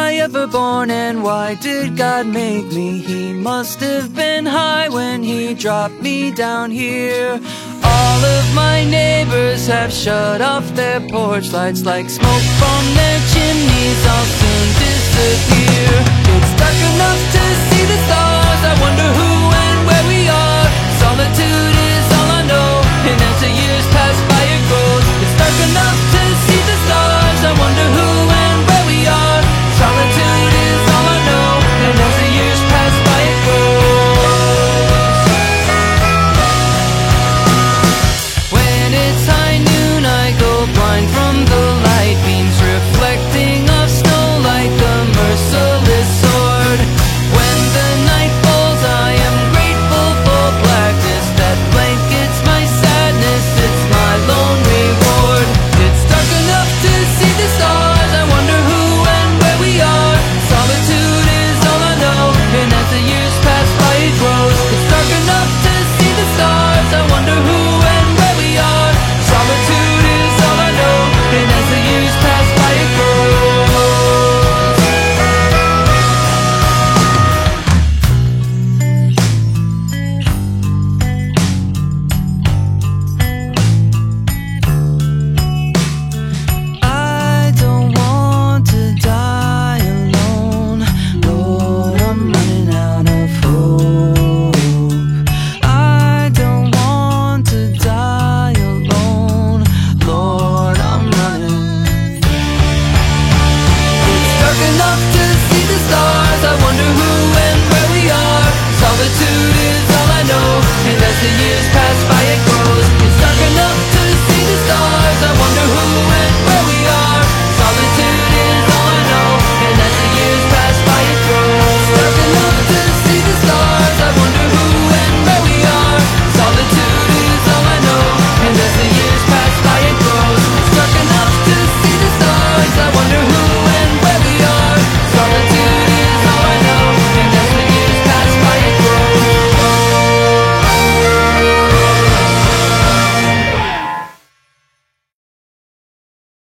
I ever born, and why did God make me? He must have been high when he dropped me down here. All of my neighbors have shut off their porch lights, like smoke from their chimneys, I'll soon disappear. It's dark enough to see the stars, I wonder who